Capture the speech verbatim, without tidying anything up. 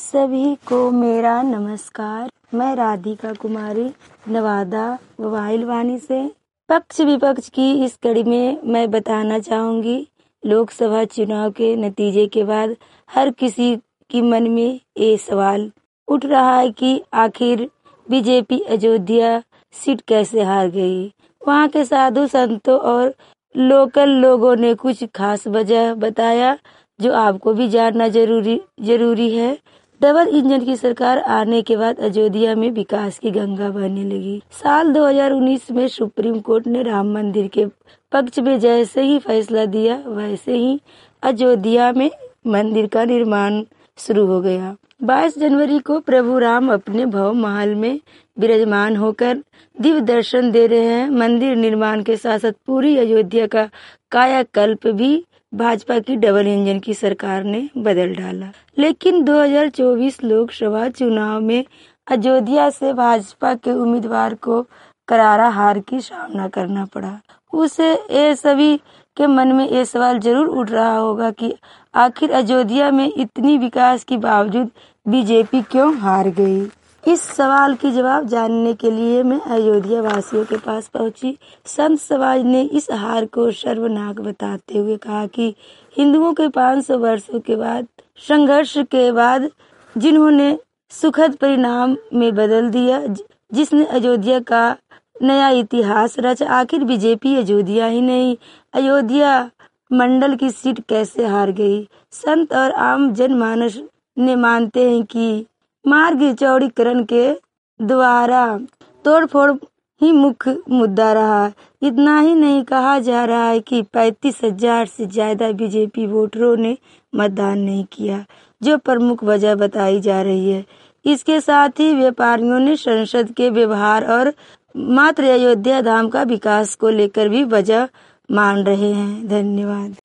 सभी को मेरा नमस्कार। मैं राधिका कुमारी नवादा मोबाइल वाणी से पक्ष विपक्ष की इस कड़ी में मैं बताना चाहूंगी। लोकसभा चुनाव के नतीजे के बाद हर किसी की मन में ये सवाल उठ रहा है कि आखिर बीजेपी अयोध्या सीट कैसे हार गई। वहां के साधु संतों और लोकल लोगों ने कुछ खास वजह बताया जो आपको भी जानना जरूरी जरूरी है। डबल इंजन की सरकार आने के बाद अयोध्या में विकास की गंगा बहने लगी। साल दो हज़ार उन्नीस में सुप्रीम कोर्ट ने राम मंदिर के पक्ष में जैसे ही फैसला दिया वैसे ही अयोध्या में मंदिर का निर्माण शुरू हो गया। बाईस जनवरी को प्रभु राम अपने भव्य महल में विराजमान होकर दिव्य दर्शन दे रहे हैं। मंदिर निर्माण के साथ साथ पूरी अयोध्या का कायाकल्प भी भाजपा की डबल इंजन की सरकार ने बदल डाला। लेकिन दो हज़ार चौबीस लोकसभा चुनाव में अयोध्या से भाजपा के उम्मीदवार को करारा हार की सामना करना पड़ा। उसे ये सभी के मन में ये सवाल जरूर उठ रहा होगा कि आखिर अयोध्या में इतनी विकास के बावजूद बीजेपी क्यों हार गई। इस सवाल की जवाब जानने के लिए मैं अयोध्या वासियों के पास पहुंची। संत समाज ने इस हार को सर्वनाक बताते हुए कहा कि हिंदुओं के पाँच सौ वर्षों के बाद संघर्ष के बाद जिन्होंने सुखद परिणाम में बदल दिया, जिसने अयोध्या का नया इतिहास रचा। आखिर बीजेपी अयोध्या ही नहीं अयोध्या मंडल की सीट कैसे हार गई। संत और आम जनमानस ने मानते हैं कि मार्ग चौड़ीकरण के द्वारा तोड़फोड़ ही मुख्य मुद्दा रहा। इतना ही नहीं, कहा जा रहा है कि पैंतीस हजार से ज्यादा बीजेपी वोटरों ने मतदान नहीं किया, जो प्रमुख वजह बताई जा रही है। इसके साथ ही व्यापारियों ने संसद के व्यवहार और मात्र अयोध्या धाम का विकास को लेकर भी वजह मान रहे हैं। धन्यवाद।